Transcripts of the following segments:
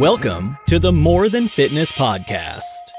Welcome to the More Than Fitness podcast.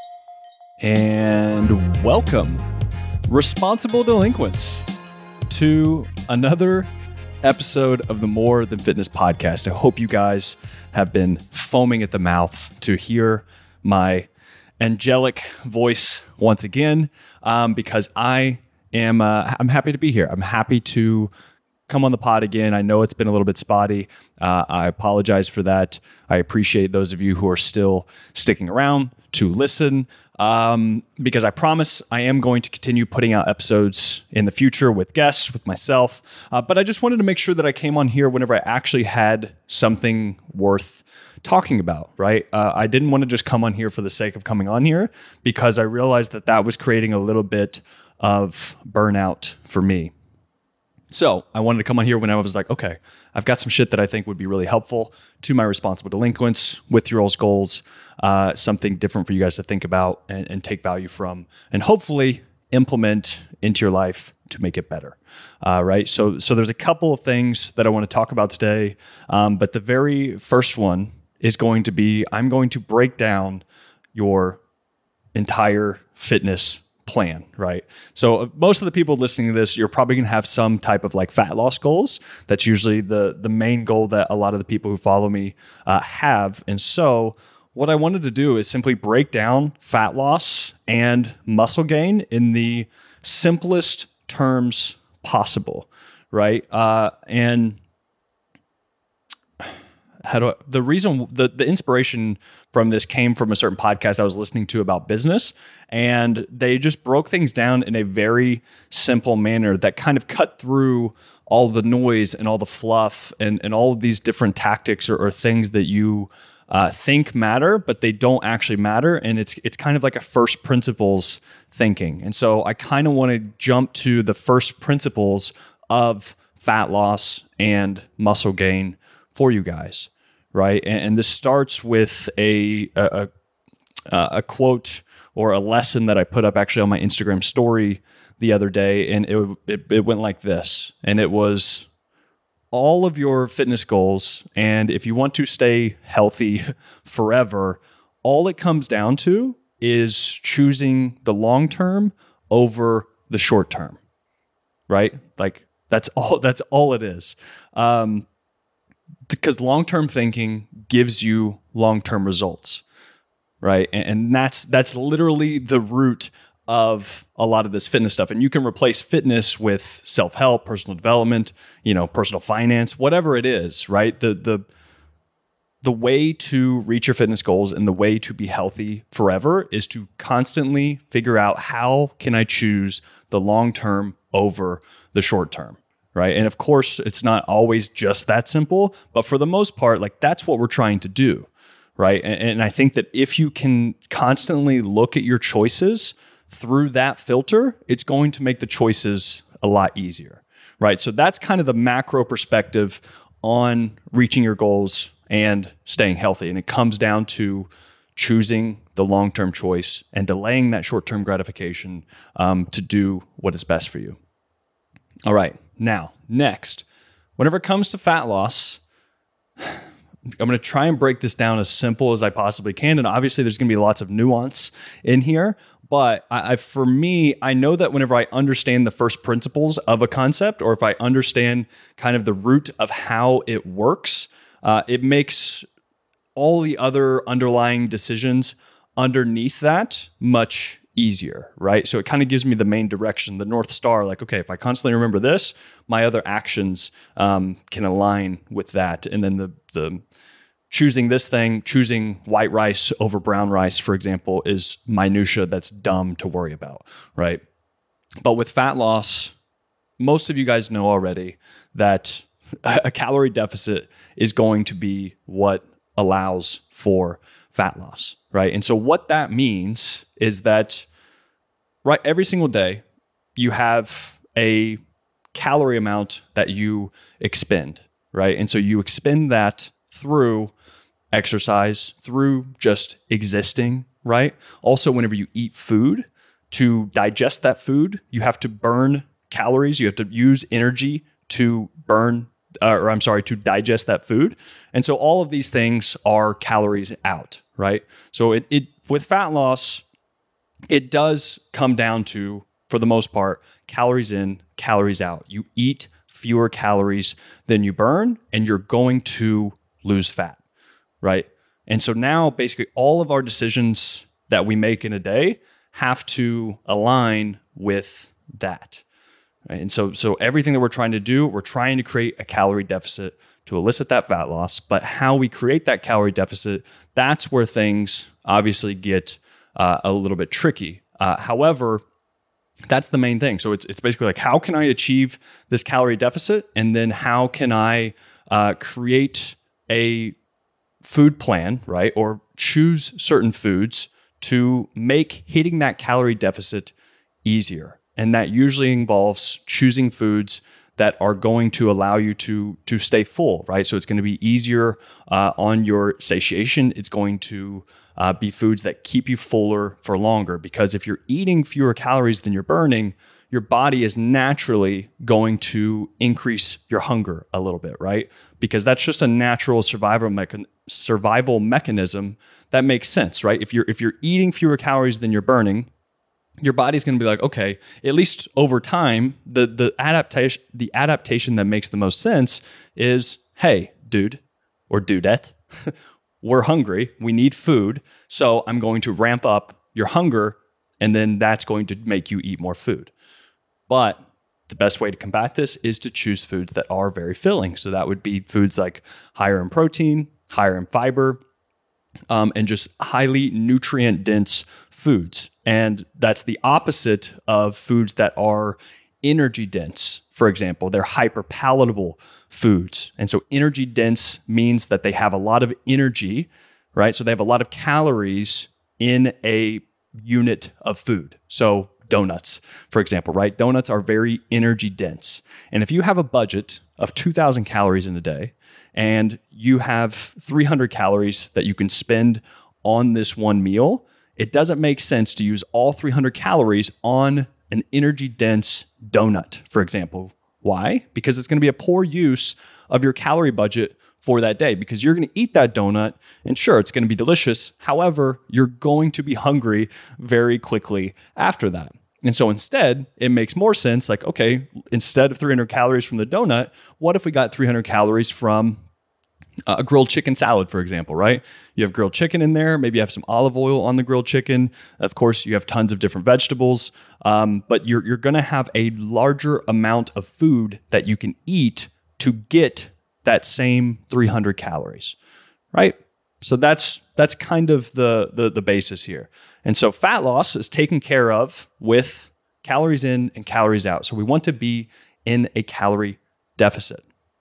And welcome, responsible delinquents, to another episode of the More Than Fitness podcast. I hope you guys have been foaming at the mouth to hear my angelic voice once again, because I'm happy to be here. I'm happy to come on the pod again. I know it's been a little bit spotty. I apologize for that. I appreciate those of you who are still sticking around to listen, because I promise I am going to continue putting out episodes in the future with guests, with myself. But I just wanted to make sure that I came on here whenever I actually had something worth talking about, right? I didn't want to just come on here for the sake of coming on here, because I realized that that was creating a little bit of burnout for me. So I wanted to come on here when I was like, okay, I've got some shit that I think would be really helpful to my responsible delinquents with your all's goals, something different for you guys to think about and take value from, and hopefully implement into your life to make it better, right? So there's a couple of things that I want to talk about today, but the very first one is going to be, I'm going to break down your entire fitness plan, right? So most of the people listening to this, you're probably going to have some type of like fat loss goals. That's usually the main goal that a lot of the people who follow me have. And so what I wanted to do is simply break down fat loss and muscle gain in the simplest terms possible, right? And the inspiration from this came from a certain podcast I was listening to about business, and they just broke things down in a very simple manner that kind of cut through all the noise and all the fluff and all of these different tactics or things that you think matter, but they don't actually matter. And it's kind of like a first principles thinking. And so I kind of want to jump to the first principles of fat loss and muscle gain for you guys. Right, and this starts with a quote or a lesson that I put up actually on my Instagram story the other day, and it went like this, and it was, all of your fitness goals, and if you want to stay healthy forever, all it comes down to is choosing the long term over the short term, right? Like that's all it is. Because long-term thinking gives you long-term results, right? And that's literally the root of a lot of this fitness stuff. And you can replace fitness with self-help, personal development, personal finance, whatever it is, right? The way to reach your fitness goals and the way to be healthy forever is to constantly figure out, how can I choose the long-term over the short-term? Right. And of course, it's not always just that simple, but for the most part, like that's what we're trying to do. Right. And I think that if you can constantly look at your choices through that filter, it's going to make the choices a lot easier. Right. So that's kind of the macro perspective on reaching your goals and staying healthy. And it comes down to choosing the long-term choice and delaying that short-term gratification to do what is best for you. All right. Now, next, whenever it comes to fat loss, I'm going to try and break this down as simple as I possibly can. And obviously, there's going to be lots of nuance in here. But for me, I know that whenever I understand the first principles of a concept, or if I understand kind of the root of how it works, it makes all the other underlying decisions underneath that much easier, right? So it kind of gives me the main direction, the North Star, like, okay, if I constantly remember this, my other actions can align with that. And then the choosing this thing, choosing white rice over brown rice, for example, is minutia that's dumb to worry about, right? But with fat loss, most of you guys know already that a calorie deficit is going to be what allows for fat loss, right? And so what that means is that, right, every single day you have a calorie amount that you expend, right? And so you expend that through exercise, through just existing, right? Also, whenever you eat food, to digest that food, you have to burn calories, you have to use energy to burn to digest that food. And so all of these things are calories out, right? So it with fat loss, it does come down to, for the most part, calories in, calories out. You eat fewer calories than you burn, and you're going to lose fat, right? And so now basically all of our decisions that we make in a day have to align with that. Right? And so everything that we're trying to do, we're trying to create a calorie deficit to elicit that fat loss. But how we create that calorie deficit, that's where things obviously get a little bit tricky. However, that's the main thing. So it's basically like, how can I achieve this calorie deficit? And then how can I create a food plan, right? Or choose certain foods to make hitting that calorie deficit easier. And that usually involves choosing foods that are going to allow you to stay full, right? So it's going to be easier on your satiation. It's going to be foods that keep you fuller for longer, because if you're eating fewer calories than you're burning, your body is naturally going to increase your hunger a little bit, right? Because that's just a natural survival mechanism that makes sense, right? If you're eating fewer calories than you're burning, your body's going to be like, okay, at least over time, the adaptation that makes the most sense is, hey, dude or dudette, we're hungry, we need food, so I'm going to ramp up your hunger, and then that's going to make you eat more food. But the best way to combat this is to choose foods that are very filling. So that would be foods like higher in protein, higher in fiber, and just highly nutrient dense foods. And that's the opposite of foods that are energy dense. For example, they're hyper palatable foods. And so energy dense means that they have a lot of energy, right? So they have a lot of calories in a unit of food. So donuts, for example, right? Donuts are very energy dense. And if you have a budget of 2,000 calories in a day and you have 300 calories that you can spend on this one meal, it doesn't make sense to use all 300 calories on an energy dense donut, for example. Why? Because it's going to be a poor use of your calorie budget for that day, because you're going to eat that donut and sure, it's going to be delicious. However, you're going to be hungry very quickly after that. And so instead, it makes more sense like, okay, instead of 300 calories from the donut, what if we got 300 calories from a grilled chicken salad, for example, right? You have grilled chicken in there. Maybe you have some olive oil on the grilled chicken. Of course, you have tons of different vegetables, but you're going to have a larger amount of food that you can eat to get that same 300 calories, right? So that's kind of the basis here. And so fat loss is taken care of with calories in and calories out. So we want to be in a calorie deficit.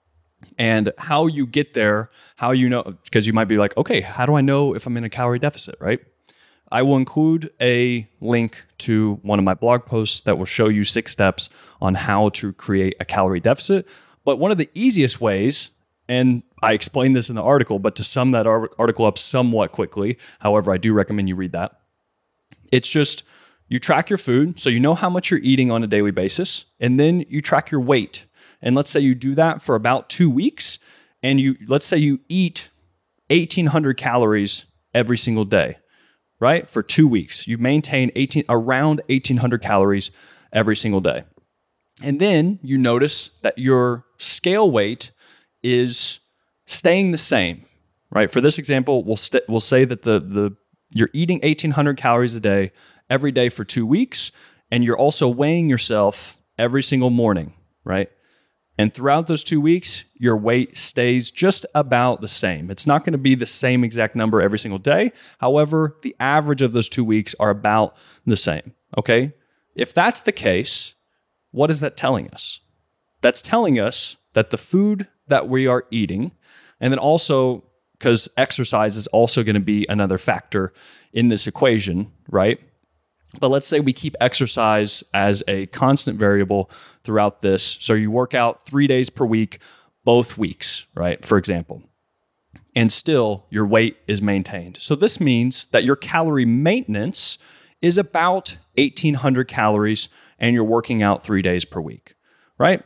And how you get there, how you know, because you might be like, okay, how do I know if I'm in a calorie deficit, right? I will include a link to one of my blog posts that will show you 6 steps on how to create a calorie deficit. But one of the easiest ways, and I explained this in the article, but to sum that article up somewhat quickly, however, I do recommend you read that. It's just, you track your food, so you know how much you're eating on a daily basis, and then you track your weight. And let's say you do that for about 2 weeks, and let's say you eat 1,800 calories every single day, right? For 2 weeks, you maintain around 1,800 calories every single day. And then you notice that your scale weight is staying the same, right? For this example, we'll say that you're eating 1,800 calories a day every day for 2 weeks, and you're also weighing yourself every single morning, right? And throughout those 2 weeks, your weight stays just about the same. It's not going to be the same exact number every single day. However, the average of those 2 weeks are about the same, okay? If that's the case, what is that telling us? That's telling us that the food that we are eating, and then also, because exercise is also going to be another factor in this equation, right? But let's say we keep exercise as a constant variable throughout this. So you work out 3 days per week, both weeks, right? For example, and still your weight is maintained. So this means that your calorie maintenance is about 1,800 calories and you're working out 3 days per week, right?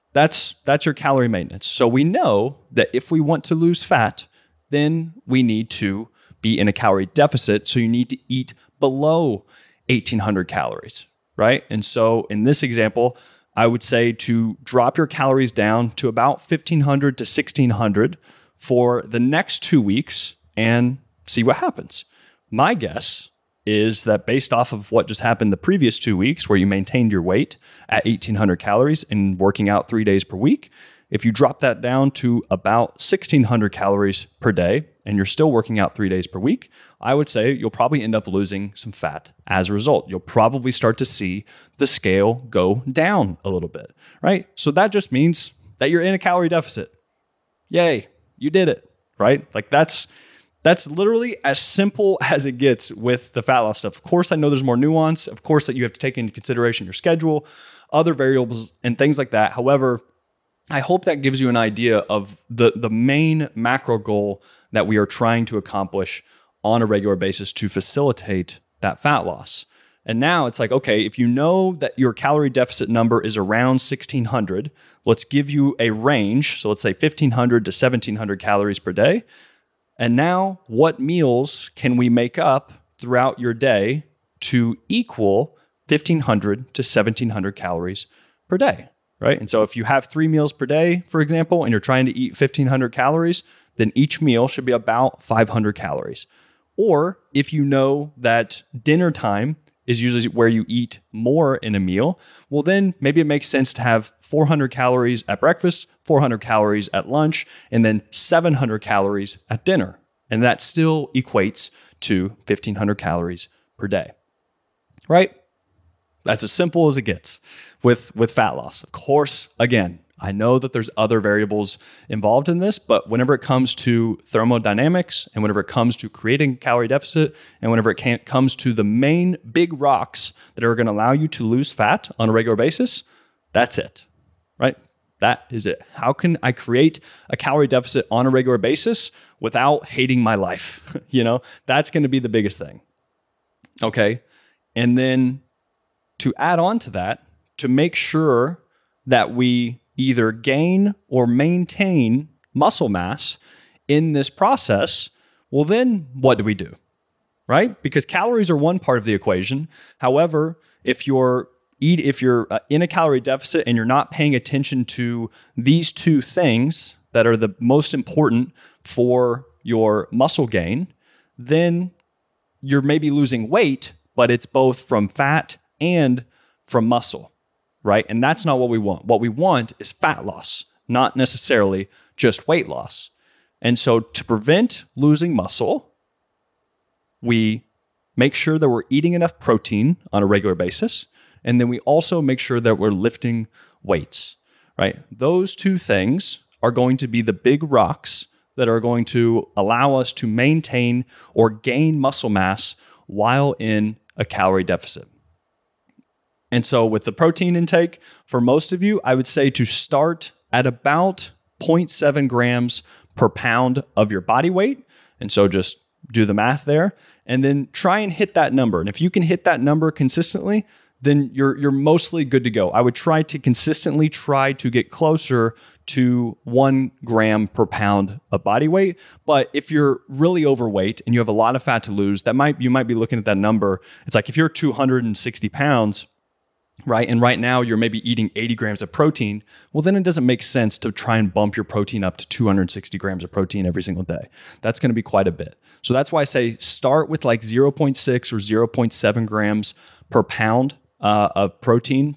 That's your calorie maintenance. So we know that if we want to lose fat, then we need to be in a calorie deficit. So you need to eat below 1,800 calories, right? And so in this example, I would say to drop your calories down to about 1,500 to 1,600 for the next 2 weeks and see what happens. My guess is that based off of what just happened the previous 2 weeks, where you maintained your weight at 1,800 calories and working out 3 days per week, if you drop that down to about 1,600 calories per day and you're still working out 3 days per week, I would say you'll probably end up losing some fat as a result. You'll probably start to see the scale go down a little bit, right? So that just means that you're in a calorie deficit. Yay, you did it, right? Like that's literally as simple as it gets with the fat loss stuff. Of course, I know there's more nuance. Of course, that you have to take into consideration your schedule, other variables, and things like that. However, I hope that gives you an idea of the main macro goal that we are trying to accomplish on a regular basis to facilitate that fat loss. And now it's like, okay, if you know that your calorie deficit number is around 1,600, let's give you a range. So let's say 1,500 to 1,700 calories per day. And now, what meals can we make up throughout your day to equal 1,500 to 1,700 calories per day, right? And so if you have 3 meals per day, for example, and you're trying to eat 1,500 calories, then each meal should be about 500 calories. Or if you know that dinner time is usually where you eat more in a meal, well, then maybe it makes sense to have 400 calories at breakfast, 400 calories at lunch, and then 700 calories at dinner. And that still equates to 1,500 calories per day, right? That's as simple as it gets with fat loss. Of course, again, I know that there's other variables involved in this, but whenever it comes to thermodynamics and whenever it comes to creating calorie deficit and whenever it comes to the main big rocks that are going to allow you to lose fat on a regular basis, that's it, right? That is it. How can I create a calorie deficit on a regular basis without hating my life? That's going to be the biggest thing. Okay. And then to add on to that, to make sure that we either gain or maintain muscle mass in this process, well, then what do we do, right? Because calories are one part of the equation. However, if you're in a calorie deficit and you're not paying attention to these two things that are the most important for your muscle gain, then you're maybe losing weight, but it's both from fat and from muscle, right? And that's not what we want. What we want is fat loss, not necessarily just weight loss. And so to prevent losing muscle, we make sure that we're eating enough protein on a regular basis. And then we also make sure that we're lifting weights, right? Those two things are going to be the big rocks that are going to allow us to maintain or gain muscle mass while in a calorie deficit. And so with the protein intake, for most of you, I would say to start at about 0.7 grams per pound of your body weight. And so just do the math there and then try and hit that number. And if you can hit that number consistently, then you're mostly good to go. I would try to consistently try to get closer to 1 gram per pound of body weight. But if you're really overweight and you have a lot of fat to lose, you might be looking at that number. It's like if you're 260 pounds, right? And right now you're maybe eating 80 grams of protein. Well, then it doesn't make sense to try and bump your protein up to 260 grams of protein every single day. That's going to be quite a bit. So that's why I say start with like 0.6 or 0.7 grams per pound of protein.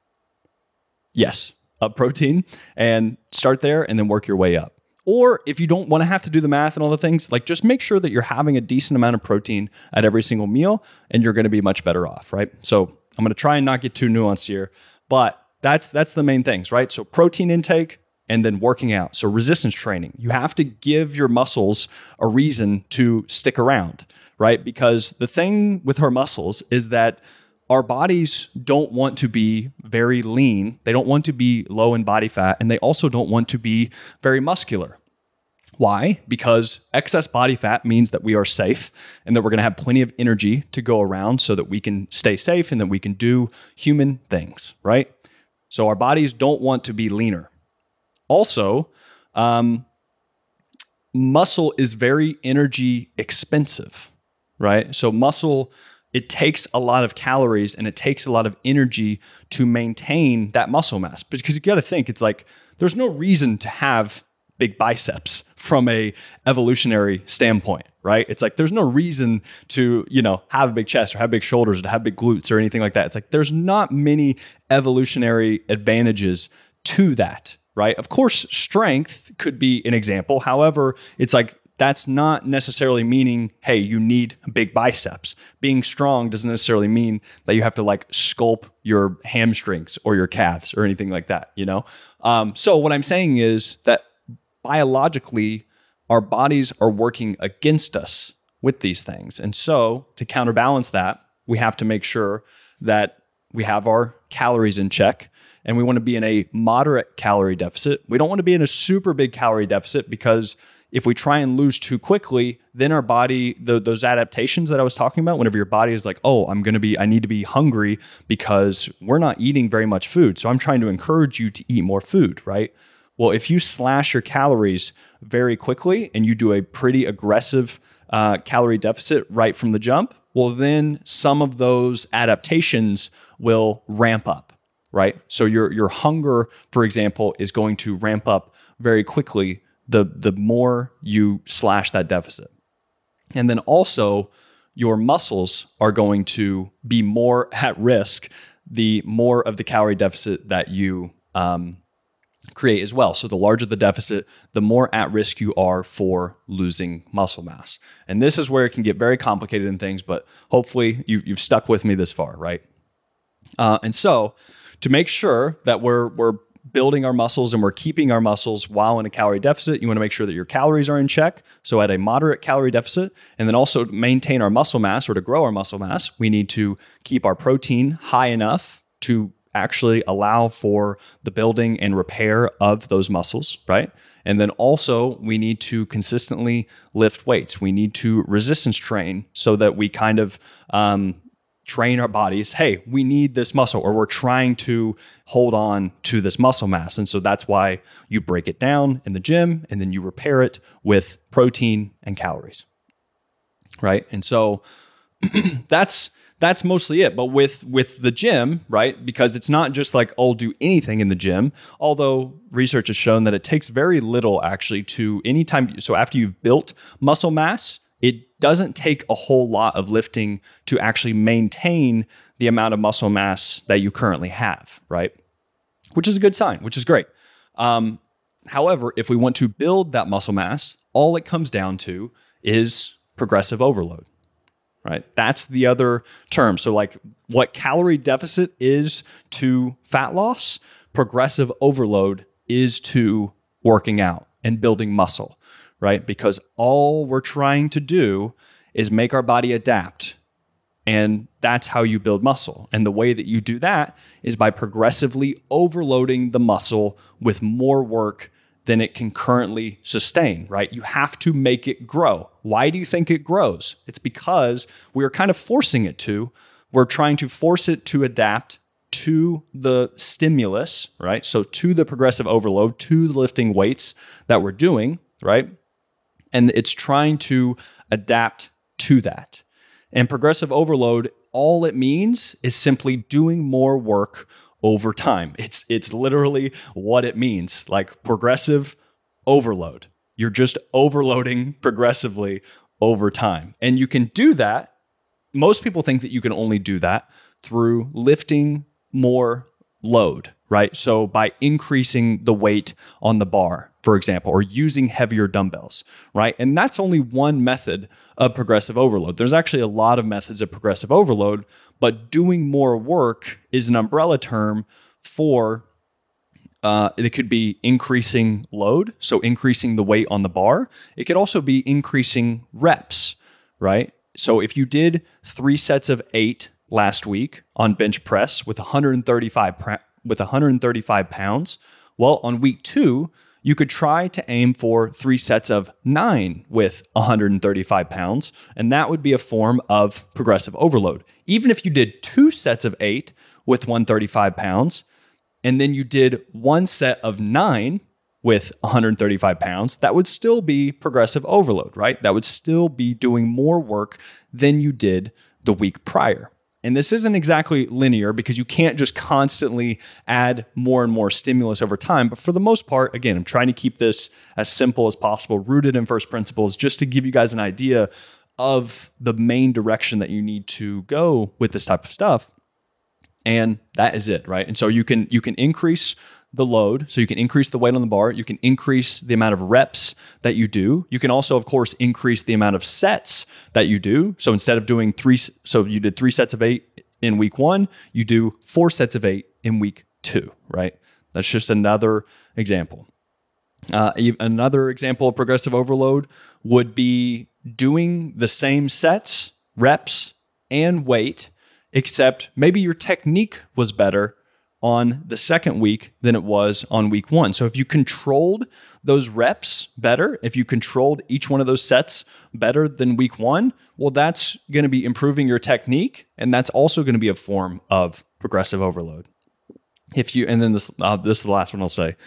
Yes, of protein, and start there and then work your way up. Or if you don't want to have to do the math and all the things, like just make sure that you're having a decent amount of protein at every single meal and you're going to be much better off, right? So I'm going to try and not get too nuanced here, but that's the main things, right? So protein intake and then working out. So resistance training. You have to give your muscles a reason to stick around, right? Because the thing with our muscles is that our bodies don't want to be very lean. They don't want to be low in body fat, and they also don't want to be very muscular. Why? Because excess body fat means that we are safe and that we're going to have plenty of energy to go around so that we can stay safe and that we can do human things, right? So our bodies don't want to be leaner. Also, muscle is very energy expensive, right? So muscle, it takes a lot of calories and it takes a lot of energy to maintain that muscle mass. Because you got to think, it's like there's no reason to have big biceps from a evolutionary standpoint, right? It's like there's no reason to, have a big chest or have big shoulders or to have big glutes or anything like that. It's like there's not many evolutionary advantages to that, right? Of course, strength could be an example. However, it's like that's not necessarily meaning, hey, you need big biceps. Being strong doesn't necessarily mean that you have to like sculpt your hamstrings or your calves or anything like that, So what I'm saying is that biologically, our bodies are working against us with these things. And so to counterbalance that, we have to make sure that we have our calories in check, and we want to be in a moderate calorie deficit. We don't want to be in a super big calorie deficit, because if we try and lose too quickly, then our body, those adaptations that I was talking about, whenever your body is like, oh, I need to be hungry because we're not eating very much food. So I'm trying to encourage you to eat more food, right? Well, if you slash your calories very quickly and you do a pretty aggressive calorie deficit right from the jump, well, then some of those adaptations will ramp up, right? So your hunger, for example, is going to ramp up very quickly the more you slash that deficit. And then also your muscles are going to be more at risk the more of the calorie deficit that you create as well. So the larger the deficit, the more at risk you are for losing muscle mass. And this is where it can get very complicated in things, but hopefully you've stuck with me this far, right? And so to make sure that we're building our muscles and we're keeping our muscles while in a calorie deficit, you want to make sure that your calories are in check. So at a moderate calorie deficit, and then also to maintain our muscle mass or to grow our muscle mass, we need to keep our protein high enough to actually allow for the building and repair of those muscles, right? And then also we need to consistently lift weights. We need to resistance train so that we kind of train our bodies, hey, we need this muscle, or we're trying to hold on to this muscle mass. And so that's why you break it down in the gym and then you repair it with protein and calories, right? And so that's mostly it. But with the gym, right? Because it's not just like, oh, do anything in the gym. Although research has shown that it takes very little actually to anytime. So after you've built muscle mass, it doesn't take a whole lot of lifting to actually maintain the amount of muscle mass that you currently have, right? Which is a good sign, which is great. However, if we want to build that muscle mass, all it comes down to is progressive overload. Right? That's the other term. So like what calorie deficit is to fat loss, progressive overload is to working out and building muscle, right? Because all we're trying to do is make our body adapt. And that's how you build muscle. And the way that you do that is by progressively overloading the muscle with more work than it can currently sustain, right? You have to make it grow. Why do you think it grows? It's because we're kind of forcing it to. We're trying to force it to adapt to the stimulus, right? So to the progressive overload, to the lifting weights that we're doing, right? And it's trying to adapt to that. And progressive overload, all it means is simply doing more work over time. It's literally what it means, like progressive overload. You're just overloading progressively over time. And you can do that. Most people think that you can only do that through lifting more load, right? So by increasing the weight on the bar, for example, or using heavier dumbbells, right? And that's only one method of progressive overload. There's actually a lot of methods of progressive overload, but doing more work is an umbrella term for, it could be increasing load, so increasing the weight on the bar. It could also be increasing reps, right? So if you did 3 sets of 8 last week on bench press with 135 pounds, well, on week 2, you could try to aim for 3 sets of 9 with 135 pounds, and that would be a form of progressive overload. Even if you did 2 sets of 8 with 135 pounds, and then you did one set of 9 with 135 pounds, that would still be progressive overload, right? That would still be doing more work than you did the week prior. And this isn't exactly linear because you can't just constantly add more and more stimulus over time. But for the most part, again, I'm trying to keep this as simple as possible, rooted in first principles, just to give you guys an idea of the main direction that you need to go with this type of stuff. And that is it, right? And so you can increase the load, so you can increase the weight on the bar, you can increase the amount of reps that you do. You can also, of course, increase the amount of sets that you do. So instead of doing so you did 3 sets of 8 in week 1, you do 4 sets of 8 in week 2, right? That's just another example. Another example of progressive overload would be doing the same sets, reps, and weight, except maybe your technique was better on the second week than it was on week 1. So if you controlled those reps better, if you controlled each one of those sets better than week 1, well, that's going to be improving your technique, and that's also going to be a form of progressive overload. And then this is the last one I'll say.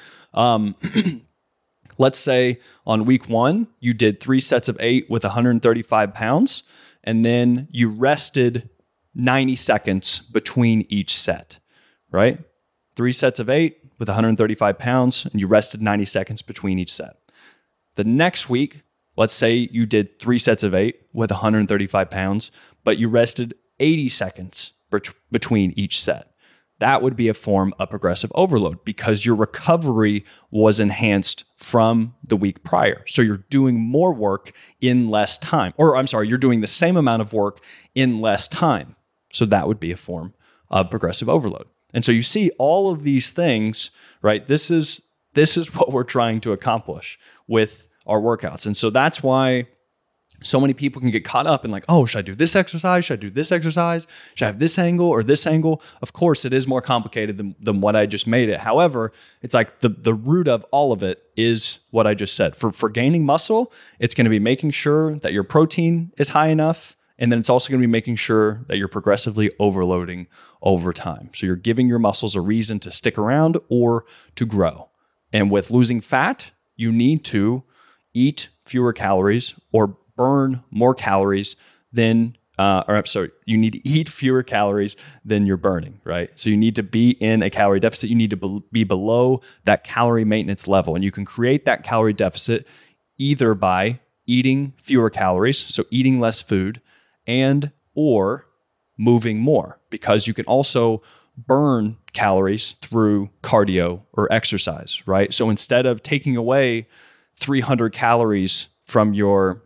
Let's say on week 1, you did 3 sets of 8 with 135 pounds, and then you rested 90 seconds between each set. Right? 3 sets of 8 with 135 pounds, and you rested 90 seconds between each set. The next week, let's say you did 3 sets of 8 with 135 pounds, but you rested 80 seconds between each set. That would be a form of progressive overload because your recovery was enhanced from the week prior. So you're doing more work in less time. You're doing the same amount of work in less time. So that would be a form of progressive overload. And so you see all of these things, right? This is what we're trying to accomplish with our workouts. And so that's why so many people can get caught up in like, oh, should I do this exercise? Should I do this exercise? Should I have this angle or this angle? Of course, it is more complicated than what I just made it. However, it's like the root of all of it is what I just said. For gaining muscle, it's going to be making sure that your protein is high enough. And then it's also going to be making sure that you're progressively overloading over time. So you're giving your muscles a reason to stick around or to grow. And with losing fat, you need to eat fewer calories or burn more calories than, you need to eat fewer calories than you're burning, right? So you need to be in a calorie deficit. You need to be below that calorie maintenance level. And you can create that calorie deficit either by eating fewer calories, so eating less food, and or moving more, because you can also burn calories through cardio or exercise, right? So instead of taking away 300 calories from your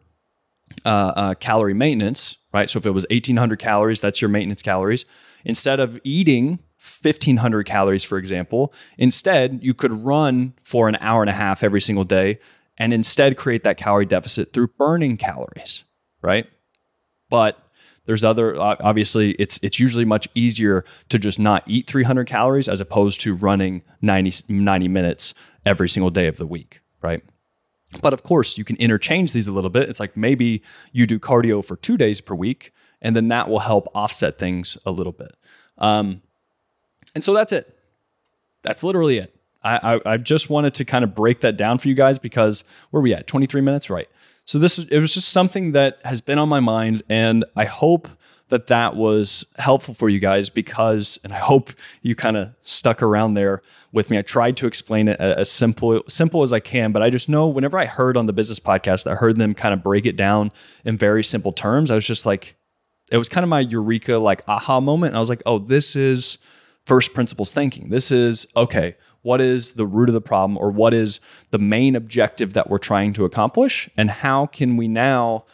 calorie maintenance, right? So if it was 1,800 calories, that's your maintenance calories. Instead of eating 1,500 calories, for example, instead you could run for an hour and a half every single day and instead create that calorie deficit through burning calories, right? But there's obviously, it's usually much easier to just not eat 300 calories as opposed to running 90 minutes every single day of the week, right? But of course, you can interchange these a little bit. It's like maybe you do cardio for 2 days per week, and then that will help offset things a little bit. And so that's it. That's literally it. I've just wanted to kind of break that down for you guys because where are we at? 23 minutes, right? So it was just something that has been on my mind, and I hope that was helpful for you guys and I hope you kind of stuck around there with me. I tried to explain it as simple as I can, but I just know whenever I heard on the business podcast, I heard them kind of break it down in very simple terms. I was just like, it was kind of my eureka, like aha moment. And I was like, oh, this is first principles thinking. This is, okay, what is the root of the problem, or what is the main objective that we're trying to accomplish? And how can we now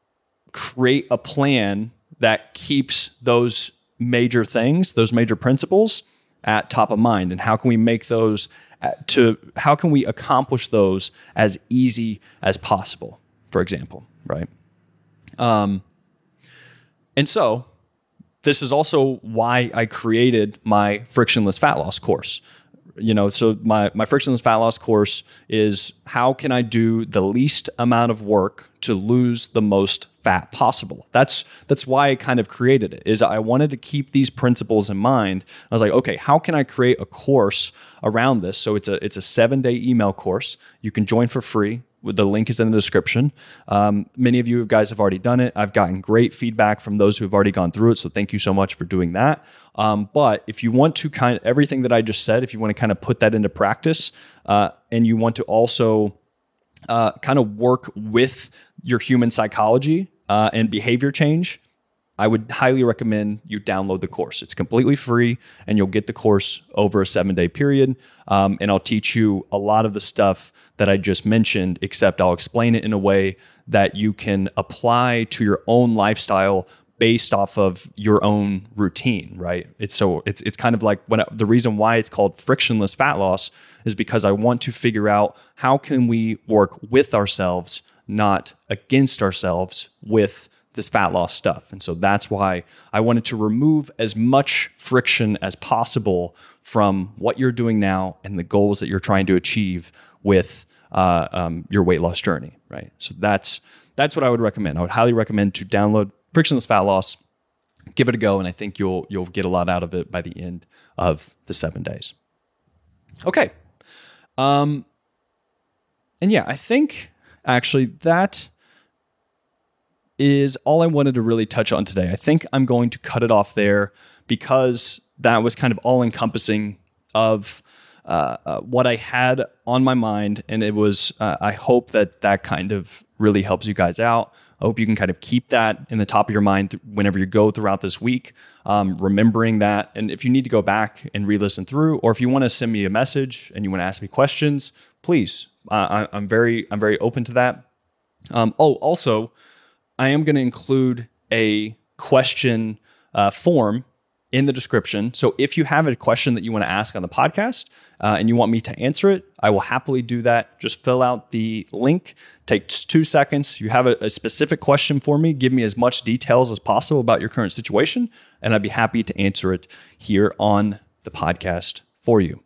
create a plan that keeps those major things, those major principles at top of mind? And how can we make those how can we accomplish those as easy as possible, for example, right? And so this is also why I created my frictionless fat loss course. So my frictionless fat loss course is how can I do the least amount of work to lose the most fat possible. That's why I kind of created it, is I wanted to keep these principles in mind. I was like, okay, how can I create a course around this? So it's a 7-day email course. You can join for free. The link is in the description. Many of you guys have already done it. I've gotten great feedback from those who have already gone through it. So thank you so much for doing that. But if you want to everything that I just said, if you want to kind of put that into practice, and you want to also kind of work with your human psychology and behavior change, I would highly recommend you download the course. It's completely free, and you'll get the course over a 7-day period. And I'll teach you a lot of the stuff that I just mentioned, except I'll explain it in a way that you can apply to your own lifestyle based off of your own routine, right? It's kind of like the reason why it's called frictionless fat loss is because I want to figure out how can we work with ourselves, not against ourselves, with this fat loss stuff. And so that's why I wanted to remove as much friction as possible from what you're doing now and the goals that you're trying to achieve with your weight loss journey, right? So that's what I would recommend. I would highly recommend to download Frictionless Fat Loss, give it a go, and I think you'll get a lot out of it by the end of the 7 days. Okay. And yeah, I think actually that is all I wanted to really touch on today. I think I'm going to cut it off there because that was kind of all encompassing of what I had on my mind. And it was, I hope that kind of really helps you guys out. I hope you can kind of keep that in the top of your mind whenever you go throughout this week, remembering that. And if you need to go back and re-listen through, or if you want to send me a message and you want to ask me questions, please. I'm very open to that. Also, I am going to include a question form in the description. So if you have a question that you want to ask on the podcast and you want me to answer it, I will happily do that. Just fill out the link. Takes 2 seconds. You have a specific question for me. Give me as much details as possible about your current situation, and I'd be happy to answer it here on the podcast for you.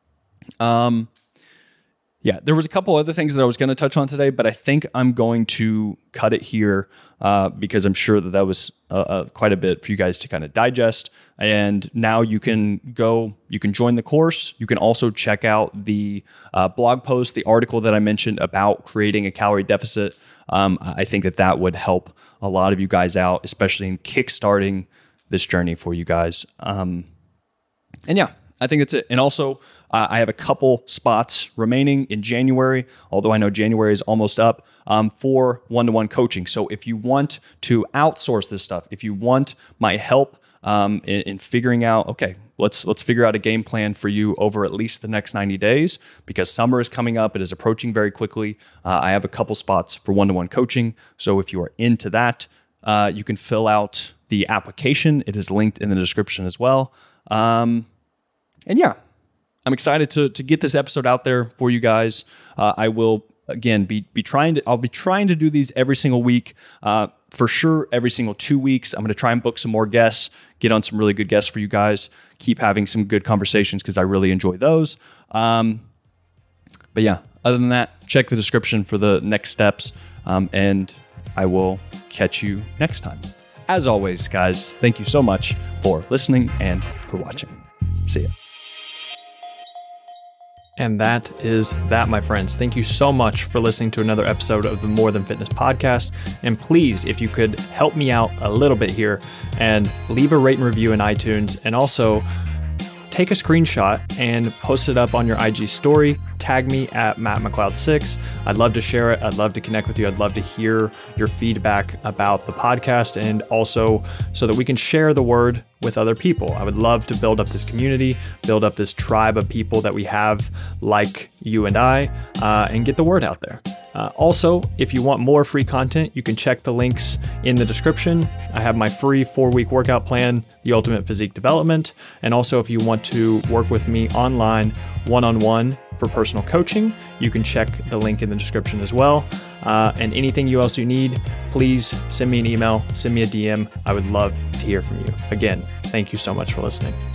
Yeah, there was a couple other things that I was going to touch on today, but I think I'm going to cut it here because I'm sure that was quite a bit for you guys to kind of digest. And now you can join the course. You can also check out the blog post, the article that I mentioned about creating a calorie deficit. I think that would help a lot of you guys out, especially in kickstarting this journey for you guys. And yeah, I think that's it. And also, I have a couple spots remaining in January, although I know January is almost up, for one-to-one coaching. So if you want to outsource this stuff, if you want my help in figuring out, okay, let's figure out a game plan for you over at least the next 90 days, because summer is coming up. It is approaching very quickly. I have a couple spots for one-to-one coaching. So if you are into that, you can fill out the application. It is linked in the description as well. And yeah, I'm excited to get this episode out there for you guys. I will again I'll be trying to do these every single week, for sure. Every single 2 weeks, I'm going to try and book some more guests, get on some really good guests for you guys, keep having some good conversations because I really enjoy those. But yeah, other than that, check the description for the next steps, and I will catch you next time. As always, guys, thank you so much for listening and for watching. See ya. And that is that, my friends. Thank you so much for listening to another episode of the More Than Fitness podcast. And please, if you could help me out a little bit here and leave a rate and review in iTunes, and also take a screenshot and post it up on your IG story. Tag me at Matt McLeod6. I'd love to share it. I'd love to connect with you. I'd love to hear your feedback about the podcast, and also so that we can share the word with other people. I would love to build up this community, build up this tribe of people that we have like you and I, and get the word out there. Also, if you want more free content, you can check the links in the description. I have my free 4-week workout plan, The Ultimate Physique Development. And also, if you want to work with me online, one-on-one for personal coaching, you can check the link in the description as well. And anything else you need, please send me an email, send me a DM. I would love to hear from you. Again, thank you so much for listening.